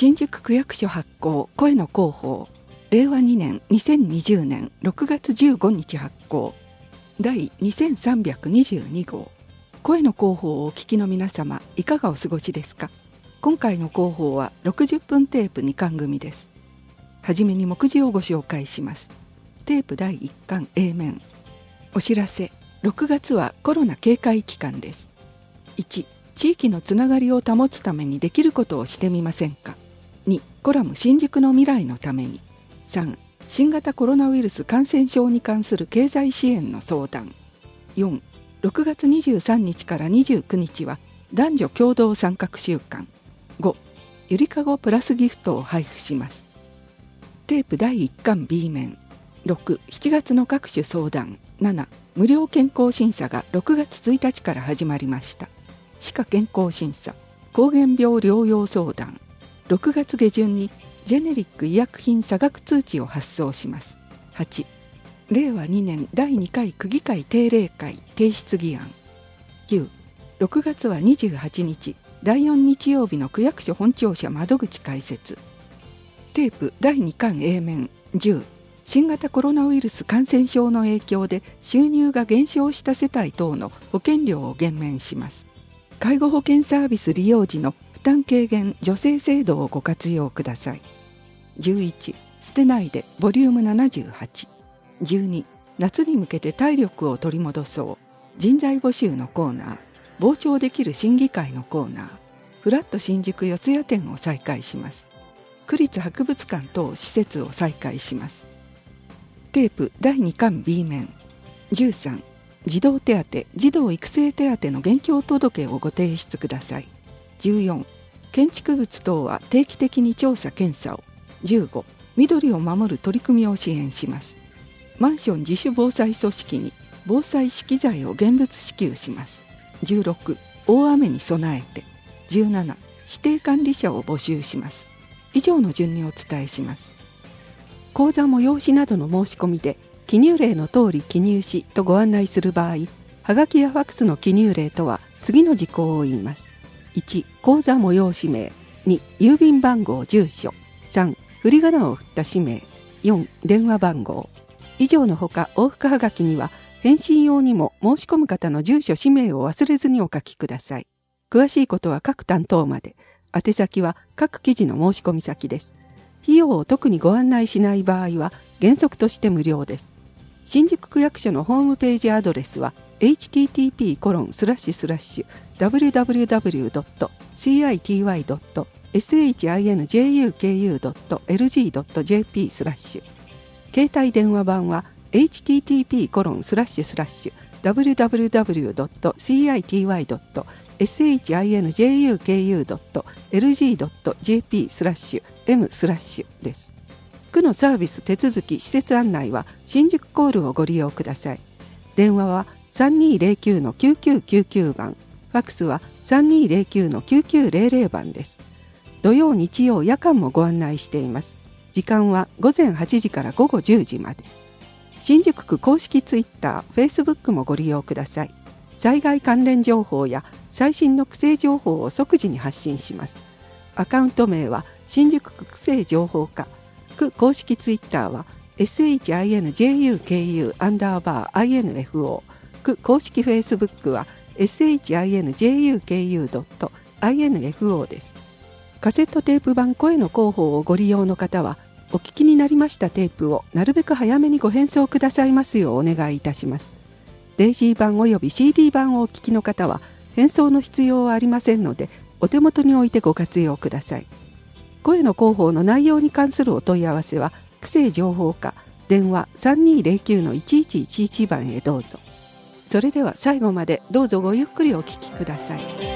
新宿区役所発行声の広報令和2年2020年6月15日発行第2322号声の広報をお聞きの皆様、いかがお過ごしですか。今回の広報は60分テープ2巻組です。はじめに目次をご紹介します。テープ第1巻 A 面。お知らせ。6月はコロナ警戒期間です。1、地域のつながりを保つためにできることをしてみませんか。2、コラム新宿の未来のために。3、新型コロナウイルス感染症に関する経済支援の相談。4、6月23日から29日は男女共同参画週間。5、ゆりかごプラスギフトを配布します。テープ第1巻 B 面。6、7月の各種相談。7、無料健康審査が6月1日から始まりました。歯科健康審査、膠原病療養相談。6月下旬にジェネリック医薬品差額通知を発送します。8、令和2年第2回区議会定例会提出議案。9、6月は28日第4日曜日の区役所本庁舎窓口開設。テープ第2巻 A 面。10、新型コロナウイルス感染症の影響で収入が減少した世帯等の保険料を減免します。介護保険サービス利用時の負担軽減助成制度をご活用ください。11、捨てないでボリューム78。12、夏に向けて体力を取り戻そう人材募集のコーナー、傍聴できる審議会のコーナー、フラット新宿四谷店を再開します。区立博物館等施設を再開します。テープ第2巻 B 面。13、児童手当、児童育成手当の現況届をご提出ください。14、建築物等は定期的に調査検査を。15、緑を守る取り組みを支援します。マンション自主防災組織に防災資機材を現物支給します。16、大雨に備えて。17、指定管理者を募集します。以上の順にお伝えします。講座催しなどの申し込みで記入例の通り記入しとご案内する場合、はがきやファクスの記入例とは次の事項を言います。1、講座催し名。2、郵便番号住所。3、振り仮名を振った氏名。4、電話番号。以上のほか往復はがきには返信用にも申し込む方の住所氏名を忘れずにお書きください。詳しいことは各担当まで。宛先は各記事の申し込み先です。費用を特にご案内しない場合は原則として無料です。新宿区役所のホームページアドレスは http://www.city.shinjuku.lg.jp/ 携帯電話番は http://www.city.shinjuku.lg.jp/m/ です。区のサービス手続き施設案内は新宿コールをご利用ください。電話は 3209-9999 番、ファクスは 3209-9900 番です。土曜日曜夜間もご案内しています。時間は午前8時から午後10時まで。新宿区公式ツイッター、Facebook もご利用ください。災害関連情報や最新の区政情報を即時に発信します。アカウント名は新宿区区政情報課。区公式ツイッターは SHINJUKU_INFO。区公式フェイスブックは SHINJUKU.INFO です。カセットテープ版声の広報をご利用の方は、お聞きになりましたテープをなるべく早めにご返送くださいますようお願いいたします。デイジー版および CD 版をお聞きの方は、返送の必要はありませんので、お手元に置いてご活用ください。声の広報の内容に関するお問い合わせは、区政情報課、電話 3209-1111 番へどうぞ。それでは最後までどうぞごゆっくりお聞きください。